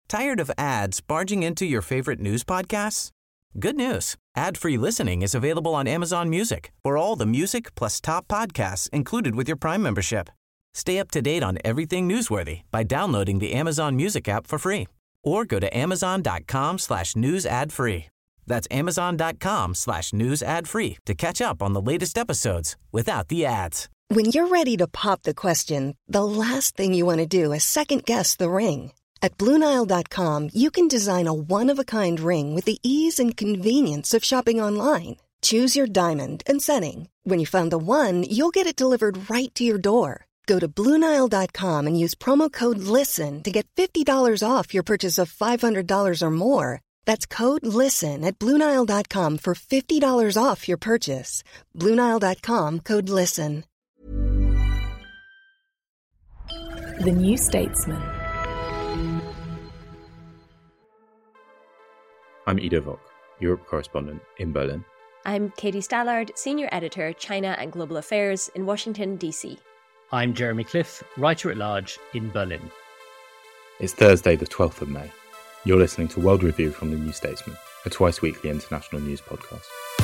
Tired of ads barging into your favorite news podcasts? Good news. Ad-free listening is available on Amazon Music for all the music plus top podcasts included with your Prime membership. Stay up to date on everything newsworthy by downloading the Amazon Music app for free or go to amazon.com/news ad free. That's amazon.com/news ad free to catch up on the latest episodes without the ads. When you're ready to pop the question, the last thing you want to do is second-guess the ring. At BlueNile.com, you can design a one-of-a-kind ring with the ease and convenience of shopping online. Choose your diamond and setting. When you find the one, you'll get it delivered right to your door. Go to BlueNile.com and use promo code LISTEN to get $50 off your purchase of $500 or more. That's code LISTEN at BlueNile.com for $50 off your purchase. BlueNile.com, code LISTEN. The New Statesman. I'm Ido Vock, Europe correspondent in Berlin. I'm Katie Stallard, Senior Editor, China and Global Affairs in Washington, D.C. I'm Jeremy Cliff, Writer-at-Large in Berlin. It's Thursday, the 12th of May. You're listening to World Review from The New Statesman, a twice-weekly international news podcast.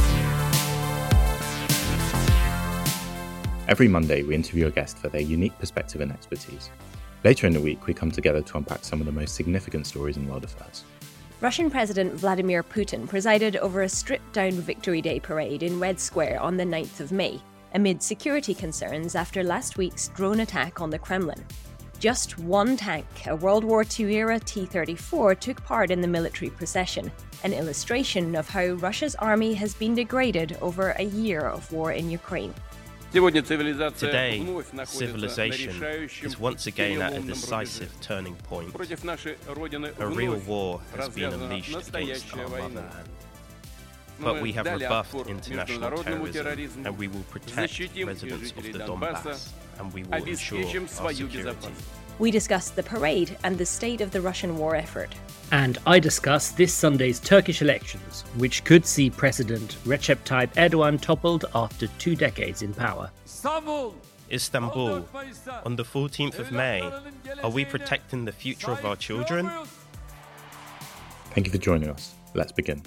Every Monday, we interview a guest for their unique perspective and expertise. Later in the week, we come together to unpack some of the most significant stories in world affairs. Russian President Vladimir Putin presided over a stripped-down Victory Day parade in Red Square on the 9th of May, amid security concerns after last week's drone attack on the Kremlin. Just one tank, a World War II-era T-34, took part in the military procession, an illustration of how Russia's army has been degraded over a year of war in Ukraine. Today, civilization is once again at a decisive turning point. A real war has been unleashed against our motherland. But we have rebuffed international terrorism, and we will protect residents of the Donbass, and we will ensure our security. We discuss the parade and the state of the Russian war effort. And I discuss this Sunday's Turkish elections, which could see President Recep Tayyip Erdogan toppled after 2 decades in power. Istanbul, on the 14th of May, are we protecting the future of our children? Thank you for joining us. Let's begin.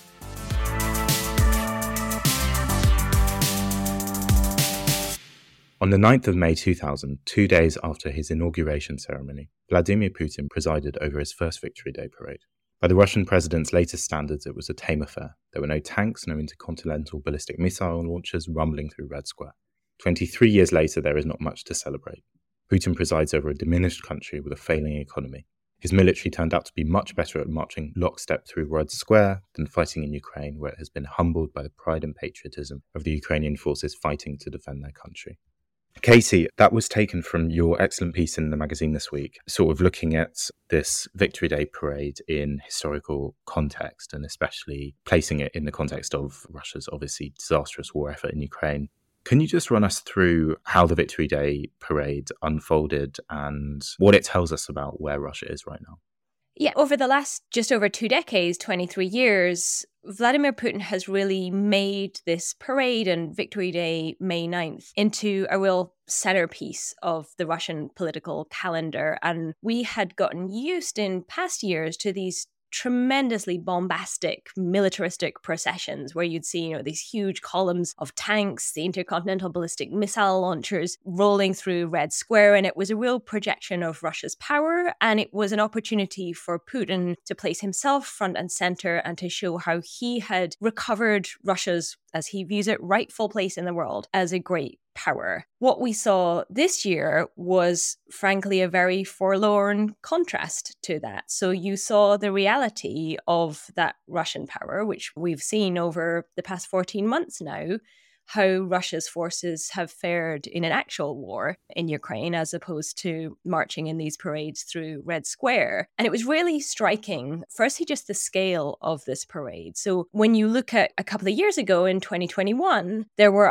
On the 9th of May 2000, 2 days after his inauguration ceremony, Vladimir Putin presided over his first Victory Day parade. By the Russian president's latest standards, it was a tame affair. There were no tanks, no intercontinental ballistic missile launchers rumbling through Red Square. 23 years later, there is not much to celebrate. Putin presides over a diminished country with a failing economy. His military turned out to be much better at marching lockstep through Red Square than fighting in Ukraine, where it has been humbled by the pride and patriotism of the Ukrainian forces fighting to defend their country. Katie, that was taken from your excellent piece in the magazine this week, sort of looking at this Victory Day parade in historical context and especially placing it in the context of Russia's obviously disastrous war effort in Ukraine. Can you just run us through how the Victory Day parade unfolded and what it tells us about where Russia is right now? Yeah, over the last just over 2 decades, 23 years, Vladimir Putin has really made this parade and Victory Day, May 9th, into a real centerpiece of the Russian political calendar. And we had gotten used in past years to these tremendously bombastic militaristic processions where you'd see, these huge columns of tanks, the intercontinental ballistic missile launchers rolling through Red Square. And it was a real projection of Russia's power. And it was an opportunity for Putin to place himself front and center and to show how he had recovered Russia's, as he views it, rightful place in the world as a great power. What we saw this year was, frankly, a very forlorn contrast to that. So you saw the reality of that Russian power, which we've seen over the past 14 months now, how Russia's forces have fared in an actual war in Ukraine as opposed to marching in these parades through Red Square. And it was really striking, firstly, just the scale of this parade. So when you look at a couple of years ago in 2021, there were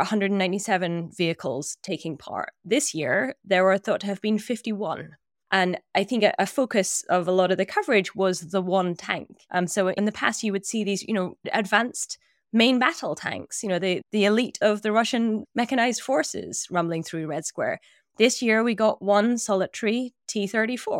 197 vehicles taking part. This year, there were thought to have been 51. And I think a focus of a lot of the coverage was the one tank. So in the past, you would see these, advanced main battle tanks, the elite of the Russian mechanized forces rumbling through Red Square. This year, we got one solitary T-34,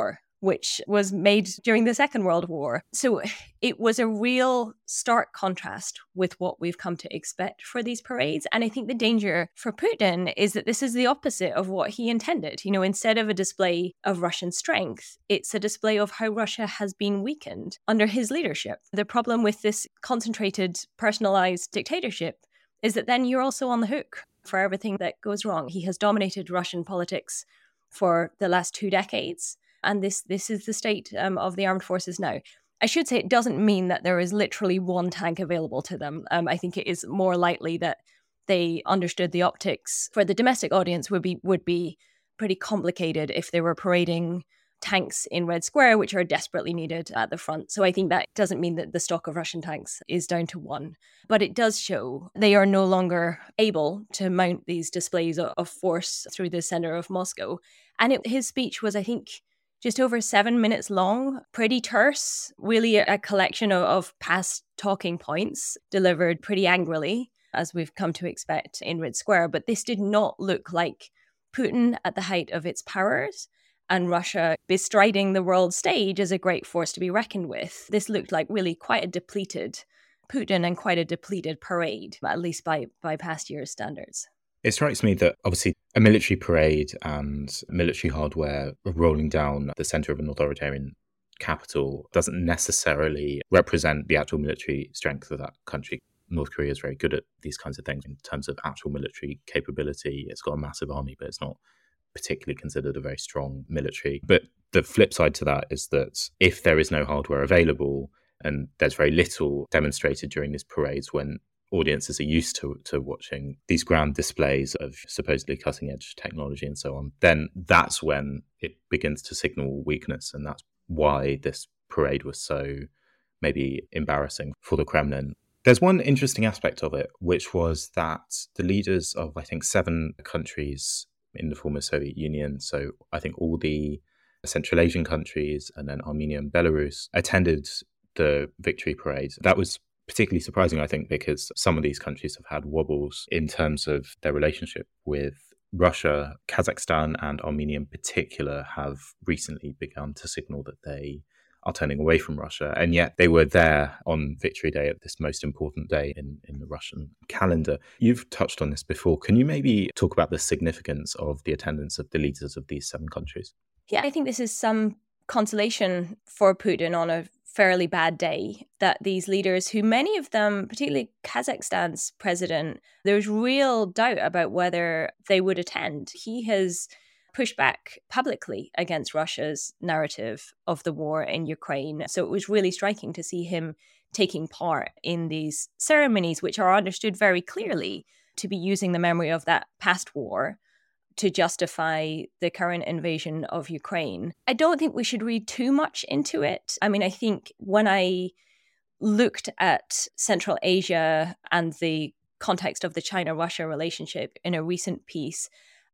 which was made during the Second World War. So it was a real stark contrast with what we've come to expect for these parades. And I think the danger for Putin is that this is the opposite of what he intended. You know, instead of a display of Russian strength, it's a display of how Russia has been weakened under his leadership. The problem with this concentrated, personalized dictatorship is that then you're also on the hook for everything that goes wrong. He has dominated Russian politics for the last 2 decades. And this is the state of the armed forces now. I should say it doesn't mean that there is literally one tank available to them. I think it is more likely that they understood the optics for the domestic audience would be pretty complicated if they were parading tanks in Red Square, which are desperately needed at the front. So I think that doesn't mean that the stock of Russian tanks is down to 1. But it does show they are no longer able to mount these displays of force through the center of Moscow. And his speech was, I think, just over 7 minutes long, pretty terse, really a collection of past talking points delivered pretty angrily, as we've come to expect in Red Square. But this did not look like Putin at the height of its powers and Russia bestriding the world stage as a great force to be reckoned with. This looked like really quite a depleted Putin and quite a depleted parade, at least by past year's standards. It strikes me that obviously a military parade and military hardware rolling down the centre of an authoritarian capital doesn't necessarily represent the actual military strength of that country. North Korea is very good at these kinds of things in terms of actual military capability. It's got a massive army, but it's not particularly considered a very strong military. But the flip side to that is that if there is no hardware available and there's very little demonstrated during these parades when audiences are used to watching these grand displays of supposedly cutting-edge technology and so on, then that's when it begins to signal weakness. And that's why this parade was so maybe embarrassing for the Kremlin. There's one interesting aspect of it, which was that the leaders of, I think, 7 countries in the former Soviet Union, so I think all the Central Asian countries and then Armenia and Belarus, attended the victory parade. That was particularly surprising, I think, because some of these countries have had wobbles in terms of their relationship with Russia. Kazakhstan and Armenia in particular have recently begun to signal that they are turning away from Russia, and yet they were there on Victory Day, at this most important day in the Russian calendar. You've touched on this before. Can you maybe talk about the significance of the attendance of the leaders of these 7 countries? Yeah, I think this is some consolation for Putin on a fairly bad day, that these leaders, who many of them, particularly Kazakhstan's president, there's real doubt about whether they would attend. He has pushed back publicly against Russia's narrative of the war in Ukraine. So it was really striking to see him taking part in these ceremonies, which are understood very clearly to be using the memory of that past war to justify the current invasion of Ukraine. I don't think we should read too much into it. I mean, I think when I looked at Central Asia and the context of the China-Russia relationship in a recent piece,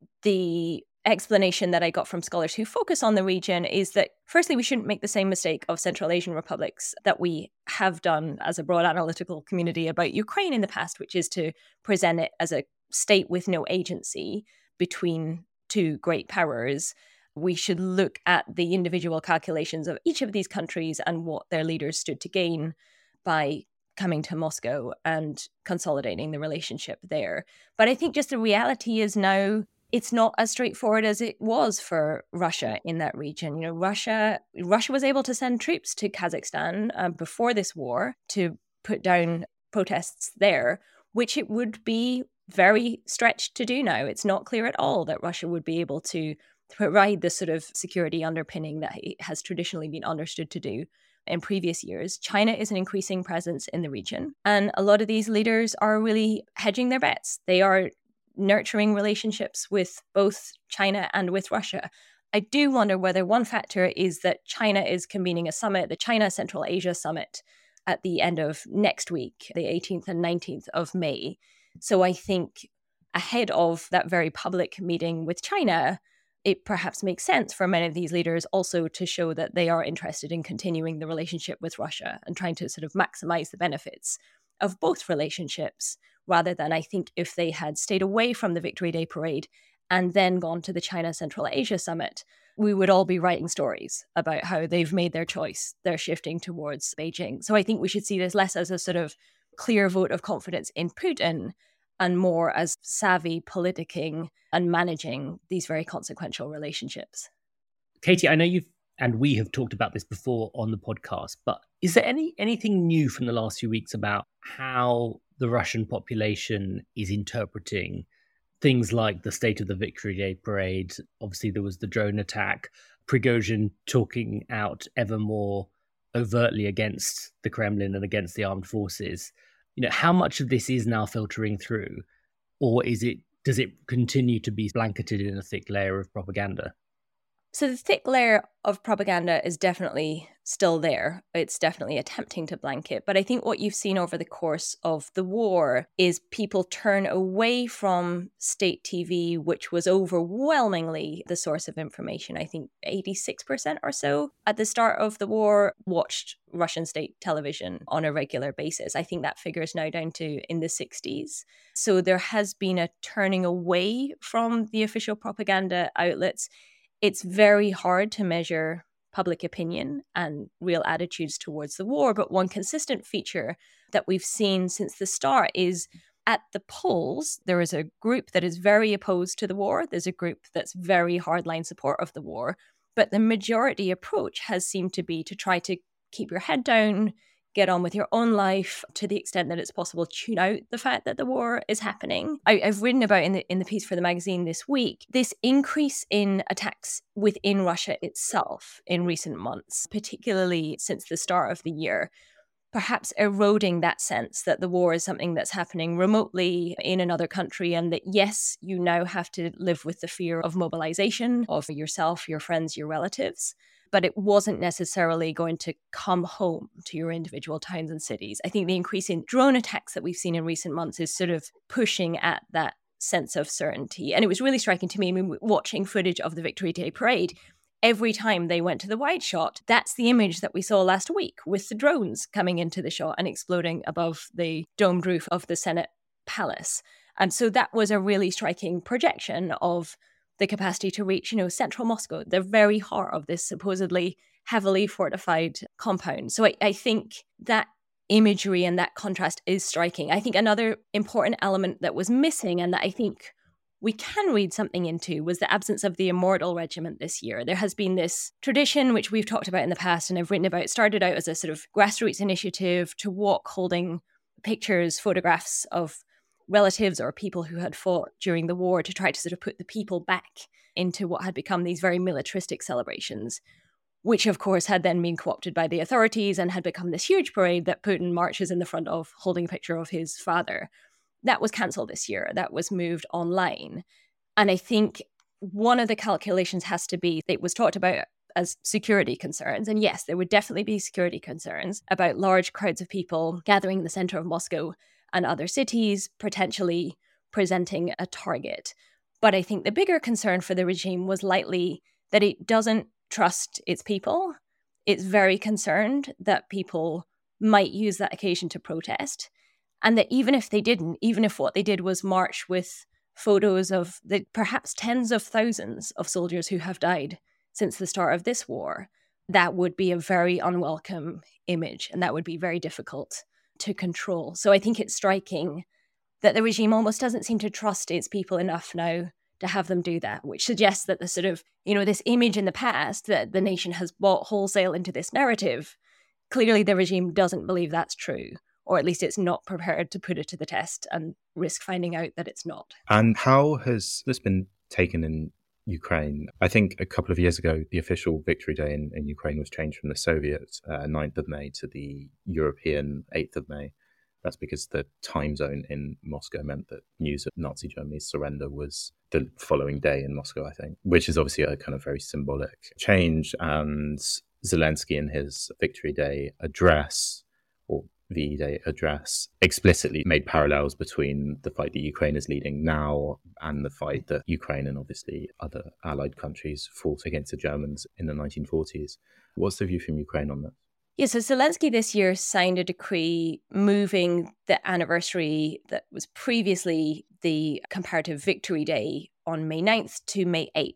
the explanation that I got from scholars who focus on the region is that, firstly, we shouldn't make the same mistake of Central Asian republics that we have done as a broad analytical community about Ukraine in the past, which is to present it as a state with no agency between 2 great powers. We should look at the individual calculations of each of these countries and what their leaders stood to gain by coming to Moscow and consolidating the relationship there. But I think just the reality is now it's not as straightforward as it was for Russia in that region. You know, Russia was able to send troops to Kazakhstan before this war to put down protests there, which it would be very stretched to do now. It's not clear at all that Russia would be able to provide the sort of security underpinning that it has traditionally been understood to do in previous years. China is an increasing presence in the region, and a lot of these leaders are really hedging their bets. They are nurturing relationships with both China and with Russia. I do wonder whether one factor is that China is convening a summit, the China Central Asia Summit, at the end of next week, the 18th and 19th of May. So I think ahead of that very public meeting with China, it perhaps makes sense for many of these leaders also to show that they are interested in continuing the relationship with Russia and trying to sort of maximize the benefits of both relationships, rather than, I think, if they had stayed away from the Victory Day parade and then gone to the China Central Asia Summit, we would all be writing stories about how they've made their choice. They're shifting towards Beijing. So I think we should see this less as a sort of clear vote of confidence in Putin and more as savvy politicking and managing these very consequential relationships. Katie, I know we have talked about this before on the podcast, but is there anything new from the last few weeks about how the Russian population is interpreting things like the State of the Victory Day parade? Obviously, there was the drone attack, Prigozhin talking out ever more overtly against the Kremlin and against the armed forces. How much of this is now filtering through, or does it continue to be blanketed in a thick layer of propaganda? So the thick layer of propaganda is definitely still there. It's definitely attempting to blanket. But I think what you've seen over the course of the war is people turn away from state TV, which was overwhelmingly the source of information. I think 86% or so at the start of the war watched Russian state television on a regular basis. I think that figure is now down to in the 60s. So there has been a turning away from the official propaganda outlets. It's very hard to measure public opinion and real attitudes towards the war, but one consistent feature that we've seen since the start is at the polls, there is a group that is very opposed to the war. There's a group that's very hardline support of the war, but the majority approach has seemed to be to try to keep your head down, get on with your own life to the extent that it's possible, tune out the fact that the war is happening. I've written about in the piece for the magazine this week, this increase in attacks within Russia itself in recent months, particularly since the start of the year, perhaps eroding that sense that the war is something that's happening remotely in another country and that, yes, you now have to live with the fear of mobilization of yourself, your friends, your relatives. But it wasn't necessarily going to come home to your individual towns and cities. I think the increase in drone attacks that we've seen in recent months is sort of pushing at that sense of certainty. And it was really striking to me, watching footage of the Victory Day parade, every time they went to the wide shot, that's the image that we saw last week with the drones coming into the shot and exploding above the domed roof of the Senate Palace. And so that was a really striking projection of the capacity to reach, central Moscow, the very heart of this supposedly heavily fortified compound. So I think that imagery and that contrast is striking. I think another important element that was missing and that I think we can read something into was the absence of the Immortal Regiment this year. There has been this tradition, which we've talked about in the past and I've written about, started out as a sort of grassroots initiative to walk holding pictures, photographs of relatives or people who had fought during the war to try to sort of put the people back into what had become these very militaristic celebrations, which of course had then been co-opted by the authorities and had become this huge parade that Putin marches in the front of holding a picture of his father. That was cancelled this year. That was moved online. And I think one of the calculations has to be, it was talked about as security concerns. And yes, there would definitely be security concerns about large crowds of people gathering in the center of Moscow and other cities, potentially presenting a target. But I think the bigger concern for the regime was likely that it doesn't trust its people. It's very concerned that people might use that occasion to protest. And that even if they didn't, even if what they did was march with photos of the perhaps tens of thousands of soldiers who have died since the start of this war, that would be a very unwelcome image and that would be very difficult to control. So I think it's striking that the regime almost doesn't seem to trust its people enough now to have them do that, which suggests that the sort of, this image in the past that the nation has bought wholesale into this narrative, clearly the regime doesn't believe that's true, or at least it's not prepared to put it to the test and risk finding out that it's not. And how has this been taken in Ukraine? I think a couple of years ago, the official Victory Day in Ukraine was changed from the Soviet 9th of May to the European 8th of May. That's because the time zone in Moscow meant that news of Nazi Germany's surrender was the following day in Moscow, I think, which is obviously a kind of very symbolic change. And Zelensky in his Victory Day address, or VE Day address, explicitly made parallels between the fight that Ukraine is leading now and the fight that Ukraine and obviously other allied countries fought against the Germans in the 1940s. What's the view from Ukraine on that? Yeah, so Zelensky this year signed a decree moving the anniversary that was previously the comparative Victory Day on May 9th to May 8th.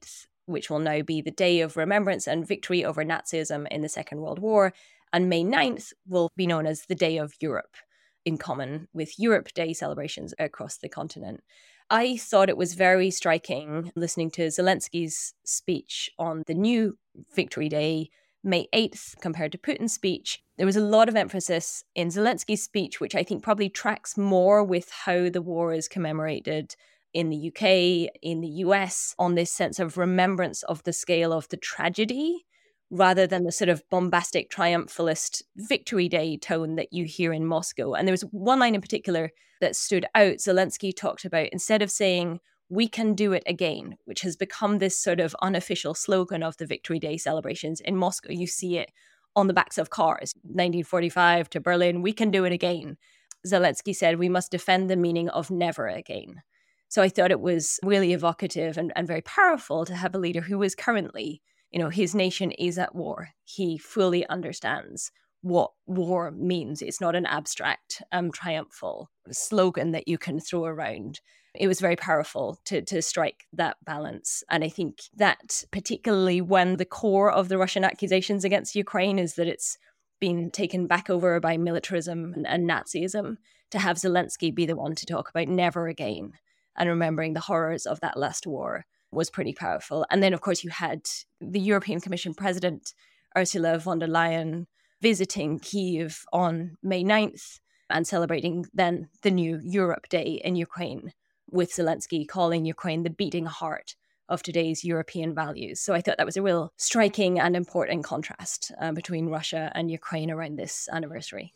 which will now be the Day of Remembrance and Victory over Nazism in the Second World War. And May 9th will be known as the Day of Europe, in common with Europe Day celebrations across the continent. I thought it was very striking listening to Zelensky's speech on the new Victory Day, May 8th, compared to Putin's speech. There was a lot of emphasis in Zelensky's speech, which I think probably tracks more with how the war is commemorated in the UK, in the US, on this sense of remembrance of the scale of the tragedy, rather than the sort of bombastic triumphalist Victory Day tone that you hear in Moscow. And there was one line in particular that stood out. Zelensky talked about, instead of saying, "We can do it again," which has become this sort of unofficial slogan of the Victory Day celebrations in Moscow. You see it on the backs of cars, 1945 to Berlin, "We can do it again." Zelensky said, "We must defend the meaning of never again." So I thought it was really evocative and very powerful to have a leader who is currently, his nation is at war. He fully understands what war means. It's not an abstract, triumphal slogan that you can throw around. It was very powerful to strike that balance. And I think that particularly when the core of the Russian accusations against Ukraine is that it's been taken back over by militarism and Nazism, to have Zelensky be the one to talk about never again and remembering the horrors of that last war was pretty powerful. And then, of course, you had the European Commission President, Ursula von der Leyen, visiting Kyiv on May 9th and celebrating then the new Europe Day in Ukraine, with Zelensky calling Ukraine the beating heart of today's European values. So I thought that was a real striking and important contrast between Russia and Ukraine around this anniversary.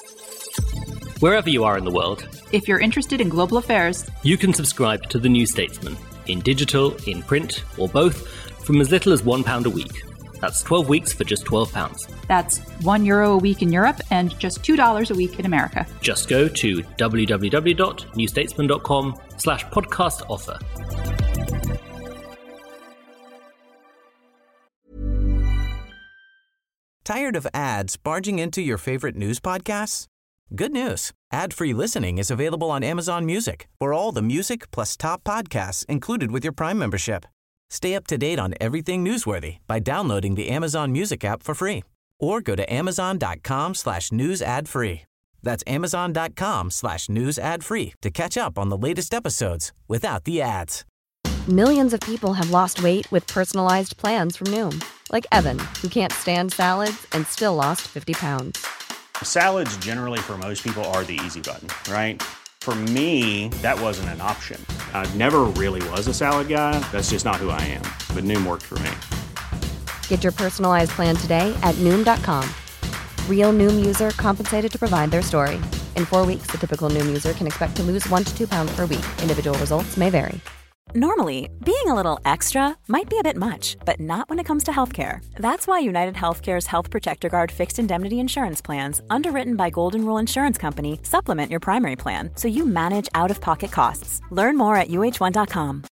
Wherever you are in the world, if you're interested in global affairs, you can subscribe to The New Statesman in digital, in print, or both, from as little as £1 a week. That's 12 weeks for just £12. That's €1 a week in Europe and just $2 a week in America. Just go to www.newstatesman.com/podcast offer. Tired of ads barging into your favorite news podcasts? Good news. Ad-free listening is available on Amazon Music for all the music plus top podcasts included with your Prime membership. Stay up to date on everything newsworthy by downloading the Amazon Music app for free or go to amazon.com/news ad free. That's amazon.com/news ad free to catch up on the latest episodes without the ads. Millions of people have lost weight with personalized plans from Noom, like Evan, who can't stand salads and still lost 50 pounds. Salads generally for most people are the easy button, right? For me, that wasn't an option. I never really was a salad guy. That's just not who I am. But Noom worked for me. Get your personalized plan today at Noom.com. Real Noom user compensated to provide their story. In 4 weeks, the typical Noom user can expect to lose 1 to 2 pounds per week. Individual results may vary. Normally, being a little extra might be a bit much, but not when it comes to healthcare. That's why United Healthcare's Health Protector Guard fixed indemnity insurance plans, underwritten by Golden Rule Insurance Company, supplement your primary plan so you manage out-of-pocket costs. Learn more at UH1.com.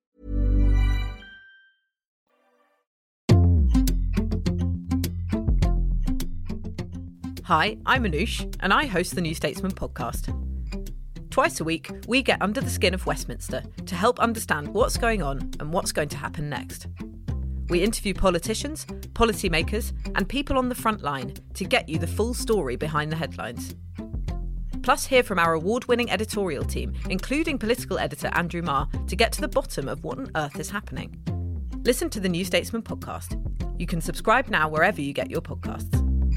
Hi, I'm Anoush, and I host the New Statesman podcast. Twice a week, we get under the skin of Westminster to help understand what's going on and what's going to happen next. We interview politicians, policymakers, and people on the front line to get you the full story behind the headlines. Plus, hear from our award-winning editorial team, including political editor Andrew Marr, to get to the bottom of what on earth is happening. Listen to the New Statesman podcast. You can subscribe now wherever you get your podcasts.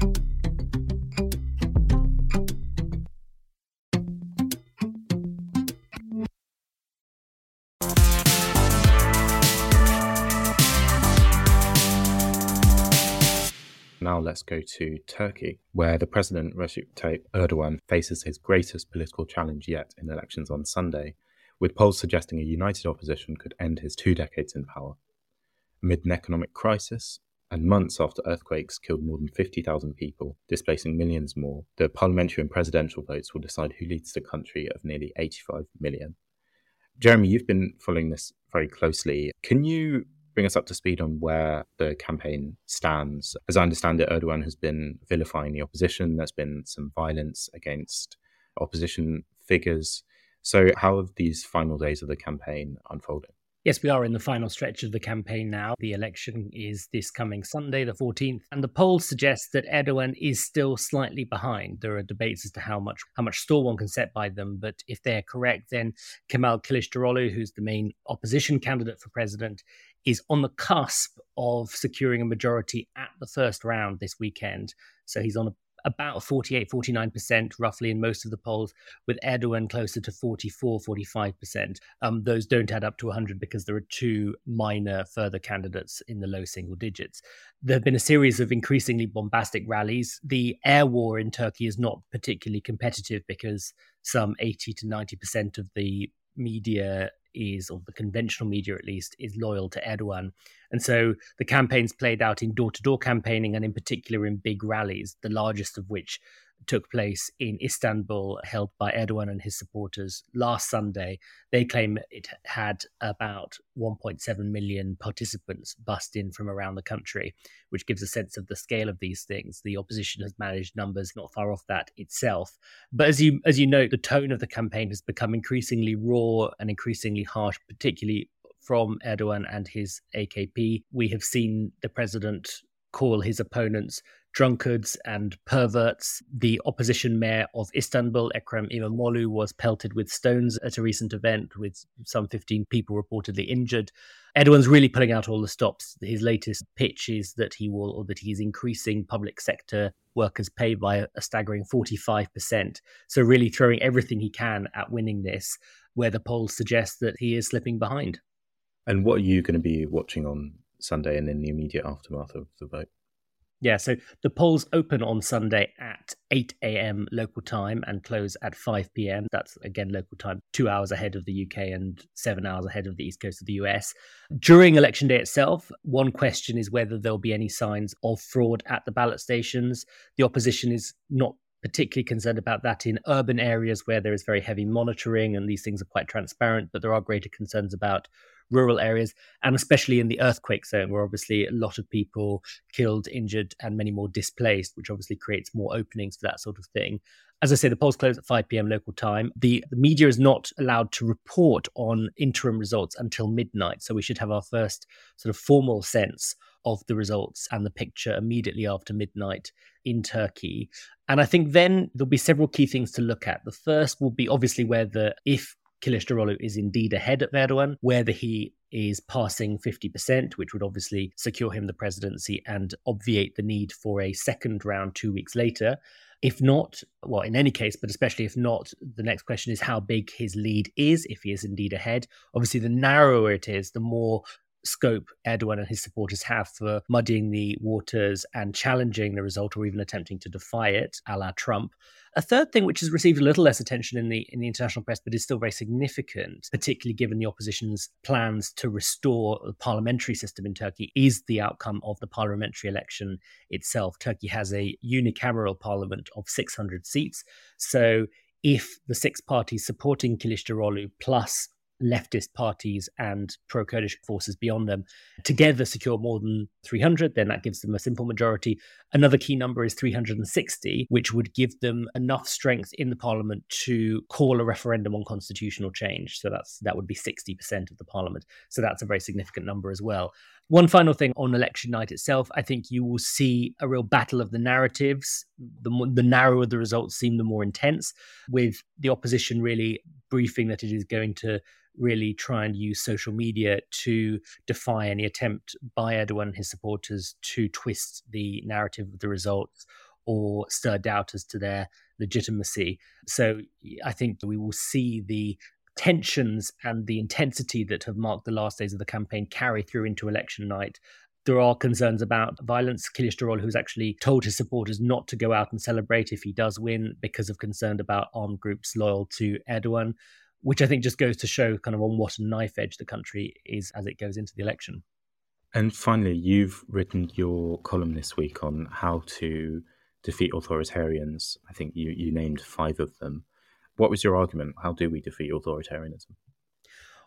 Now let's go to Turkey, where the president, Recep Tayyip Erdogan, faces his greatest political challenge yet in elections on Sunday, with polls suggesting a united opposition could end his 2 decades in power. Amid an economic crisis, and months after earthquakes killed more than 50,000 people, displacing millions more, the parliamentary and presidential votes will decide who leads the country of nearly 85 million. Jeremy, you've been following this very closely. Can you bring us up to speed on where the campaign stands? As I understand it, Erdogan has been vilifying the opposition. There's been some violence against opposition figures. So how have these final days of the campaign unfolded? Yes, we are in the final stretch of the campaign now. The election is this coming Sunday, the 14th, and the polls suggest that Erdogan is still slightly behind. There are debates as to how much store one can set by them, but if they're correct, then Kemal Kılıçdaroğlu, who's the main opposition candidate for president, is on the cusp of securing a majority at the first round this weekend. So he's on about 48-49% roughly in most of the polls, with Erdogan closer to 44-45%. Those don't add up to 100 because there are two minor further candidates in the low single digits. There have been a series of increasingly bombastic rallies. The air war in Turkey is not particularly competitive because some 80-90% of the media or the conventional media at least, is loyal to Erdogan. And so the campaign's played out in door-to-door campaigning and in particular in big rallies, the largest of which took place in Istanbul, held by Erdogan and his supporters last Sunday. They claim it had about 1.7 million participants bust in from around the country, which gives a sense of the scale of these things. The opposition has managed numbers not far off that itself. But as you note, the tone of the campaign has become increasingly raw and increasingly harsh, particularly from Erdogan and his AKP. We have seen the president call his opponents drunkards and perverts. The opposition mayor of Istanbul, Ekrem İmamoğlu, was pelted with stones at a recent event, with some 15 people reportedly injured. Erdogan's really pulling out all the stops. His latest pitch is that he's increasing public sector workers' pay by a staggering 45%. So really throwing everything he can at winning this, where the polls suggest that he is slipping behind. And what are you going to be watching on Sunday and in the immediate aftermath of the vote? Yeah, so the polls open on Sunday at 8 a.m. local time and close at 5 p.m. That's, again, local time, 2 hours ahead of the UK and 7 hours ahead of the east coast of the US. During election day itself, one question is whether there'll be any signs of fraud at the ballot stations. The opposition is not particularly concerned about that in urban areas where there is very heavy monitoring and these things are quite transparent, but there are greater concerns about rural areas, and especially in the earthquake zone, where obviously a lot of people killed, injured, and many more displaced, which obviously creates more openings for that sort of thing. As I say, the polls close at 5 p.m. local time. The media is not allowed to report on interim results until midnight, so we should have our first sort of formal sense of the results and the picture immediately after midnight in Turkey. And I think then there'll be several key things to look at. The first will be obviously if Kılıçdaroğlu is indeed ahead of Erdogan, whether he is passing 50%, which would obviously secure him the presidency and obviate the need for a second round 2 weeks later. If not, well, in any case, but especially if not, the next question is how big his lead is, if he is indeed ahead. Obviously, the narrower it is, the more scope Erdogan and his supporters have for muddying the waters and challenging the result or even attempting to defy it, a la Trump. A third thing, which has received a little less attention in the international press, but is still very significant, particularly given the opposition's plans to restore the parliamentary system in Turkey, is the outcome of the parliamentary election itself. Turkey has a unicameral parliament of 600 seats. So if the six parties supporting Kılıçdaroğlu plus leftist parties and pro-Kurdish forces beyond them together secure more than 300, then that gives them a simple majority. Another key number is 360, which would give them enough strength in the parliament to call a referendum on constitutional change. So that would be 60% of the parliament. So that's a very significant number as well. One final thing on election night itself, I think you will see a real battle of the narratives. The narrower the results seem, the more intense, with the opposition really briefing that it is going to really try and use social media to defy any attempt by Erdogan and his supporters to twist the narrative of the results or stir doubt as to their legitimacy. So I think we will see the tensions and the intensity that have marked the last days of the campaign carry through into election night. There are concerns about violence. Kılıçdaroğlu, who's actually told his supporters not to go out and celebrate if he does win because of concern about armed groups loyal to Erdogan, which I think just goes to show kind of on what a knife edge the country is as it goes into the election. And finally, you've written your column this week on how to defeat authoritarians. I think you named 5 of them. What was your argument? How do we defeat authoritarianism?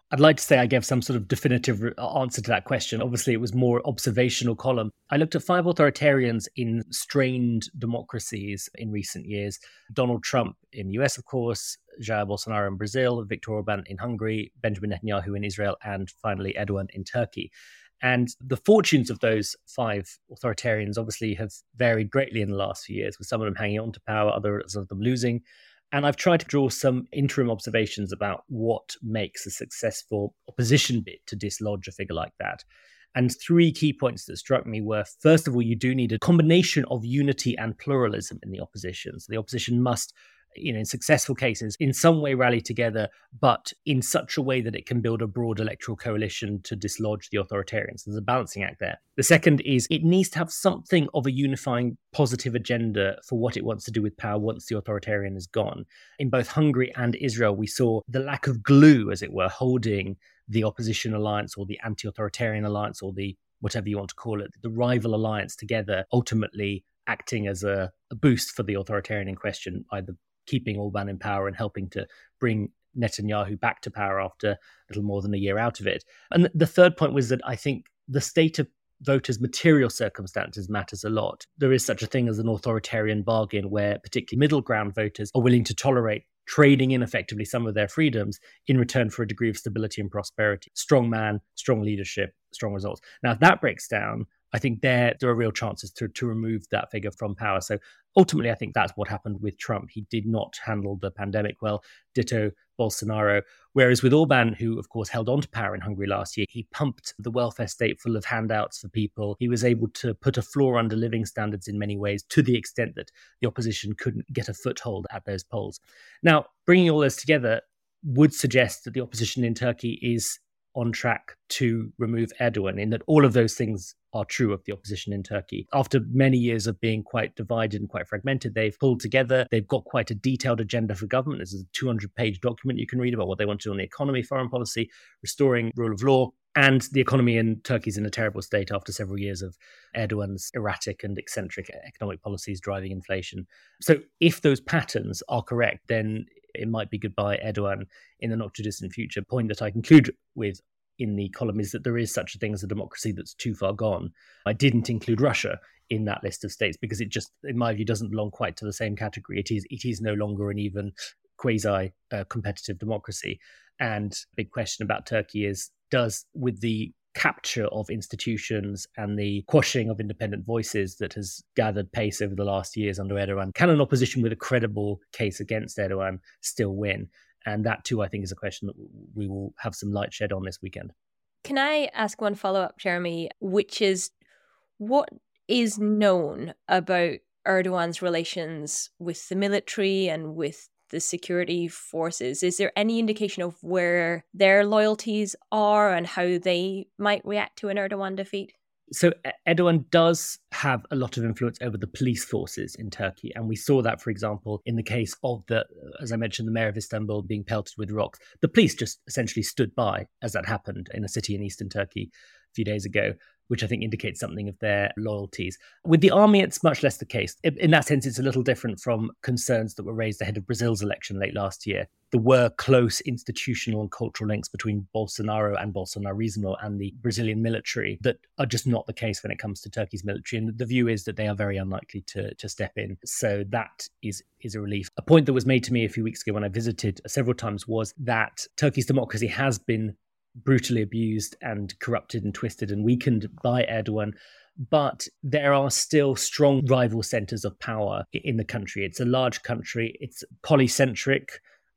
I'd like to say I gave some sort of definitive answer to that question. Obviously, it was more observational column. I looked at 5 authoritarians in strained democracies in recent years. Donald Trump in the US, of course, Jair Bolsonaro in Brazil, Viktor Orban in Hungary, Benjamin Netanyahu in Israel, and finally Erdogan in Turkey. And the fortunes of those 5 authoritarians obviously have varied greatly in the last few years, with some of them hanging on to power, others of them losing. And I've tried to draw some interim observations about what makes a successful opposition bid to dislodge a figure like that. And 3 key points that struck me were, first of all, you do need a combination of unity and pluralism in the opposition. So the opposition must, in successful cases, in some way rally together, but in such a way that it can build a broad electoral coalition to dislodge the authoritarians. There's a balancing act there. The second is it needs to have something of a unifying positive agenda for what it wants to do with power once the authoritarian is gone. In both Hungary and Israel, we saw the lack of glue, as it were, holding the opposition alliance or the anti-authoritarian alliance or the whatever you want to call it, the rival alliance together, ultimately acting as a boost for the authoritarian in question, either keeping Orban in power and helping to bring Netanyahu back to power after a little more than a year out of it. And the third point was that I think the state of voters' material circumstances matters a lot. There is such a thing as an authoritarian bargain where particularly middle ground voters are willing to tolerate trading in effectively some of their freedoms in return for a degree of stability and prosperity. Strong man, strong leadership, strong results. Now, if that breaks down, I think there are real chances to remove that figure from power. So ultimately, I think that's what happened with Trump. He did not handle the pandemic well, ditto Bolsonaro. Whereas with Orban, who of course held on to power in Hungary last year, he pumped the welfare state full of handouts for people. He was able to put a floor under living standards in many ways, to the extent that the opposition couldn't get a foothold at those polls. Now, bringing all this together would suggest that the opposition in Turkey is on track to remove Erdogan, in that all of those things are true of the opposition in Turkey. After many years of being quite divided and quite fragmented, they've pulled together. They've got quite a detailed agenda for government. There's a 200-page document you can read about what they want to do on the economy, foreign policy, restoring rule of law. And the economy in Turkey is in a terrible state after several years of Erdogan's erratic and eccentric economic policies driving inflation. So if those patterns are correct, then it might be goodbye Erdogan in the not too distant future. Point that I conclude with in the column is that there is such a thing as a democracy that's too far gone. I didn't include Russia in that list of states because it just, in my view, doesn't belong quite to the same category. It is no longer an even quasi-competitive democracy. And big question about Turkey is, does, with the capture of institutions and the quashing of independent voices that has gathered pace over the last years under Erdogan, can an opposition with a credible case against Erdogan still win? And that, too, I think, is a question that we will have some light shed on this weekend. Can I ask one follow-up, Jeremy, which is, what is known about Erdogan's relations with the military and with the security forces? Is there any indication of where their loyalties are and how they might react to an Erdogan defeat? So Erdogan does have a lot of influence over the police forces in Turkey. And we saw that, for example, in the case of as I mentioned, the mayor of Istanbul being pelted with rocks. The police just essentially stood by as that happened in a city in eastern Turkey a few days ago, which I think indicates something of their loyalties. With the army, it's much less the case. In that sense, it's a little different from concerns that were raised ahead of Brazil's election late last year. There were close institutional and cultural links between Bolsonaro and Bolsonarismo and the Brazilian military that are just not the case when it comes to Turkey's military. And the view is that they are very unlikely to step in. So that is a relief. A point that was made to me a few weeks ago when I visited several times was that Turkey's democracy has been brutally abused and corrupted and twisted and weakened by Erdogan. But there are still strong rival centers of power in the country. It's a large country. It's polycentric,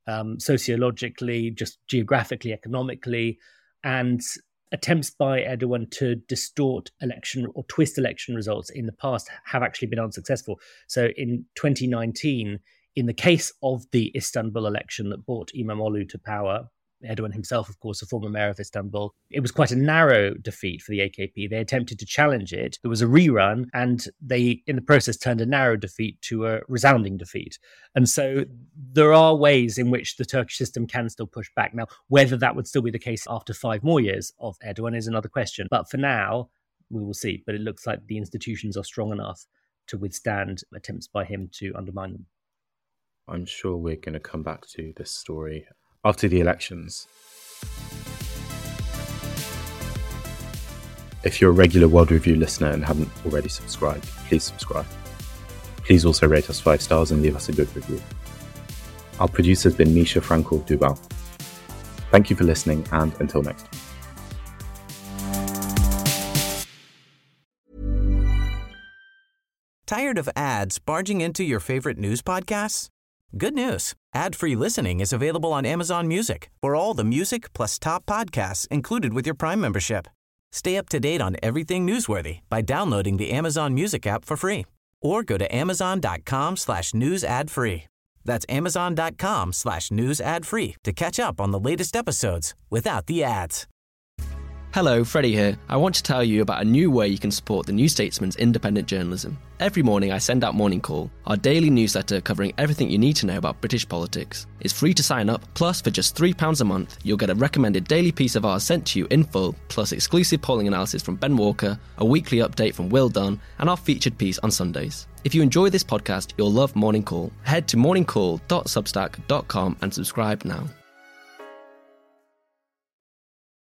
sociologically, just geographically, economically, and attempts by Erdogan to distort election or twist election results in the past have actually been unsuccessful. So in 2019, in the case of the Istanbul election that brought Imamoglu to power, Erdogan himself, of course, a former mayor of Istanbul, it was quite a narrow defeat for the AKP. They attempted to challenge it. There was a rerun, and they, in the process, turned a narrow defeat to a resounding defeat. And so there are ways in which the Turkish system can still push back. Now, whether that would still be the case after 5 more years of Erdogan is another question. But for now, we will see. But it looks like the institutions are strong enough to withstand attempts by him to undermine them. I'm sure we're going to come back to this story after the elections. If you're a regular World Review listener and haven't already subscribed, please subscribe. Please also rate us 5 stars and leave us a good review. Our producer has been Misha Frankel-Dubal. Thank you for listening, and until next time. Tired of ads barging into your favorite news podcasts? Good news. Ad-free listening is available on Amazon Music for all the music plus top podcasts included with your Prime membership. Stay up to date on everything newsworthy by downloading the Amazon Music app for free or go to amazon.com/news ad free. That's amazon.com/news ad free to catch up on the latest episodes without the ads. Hello, Freddie here. I want to tell you about a new way you can support the New Statesman's independent journalism. Every morning I send out Morning Call, our daily newsletter covering everything you need to know about British politics. It's free to sign up, plus for just £3 a month, you'll get a recommended daily piece of ours sent to you in full, plus exclusive polling analysis from Ben Walker, a weekly update from Will Dunn, and our featured piece on Sundays. If you enjoy this podcast, you'll love Morning Call. Head to morningcall.substack.com and subscribe now.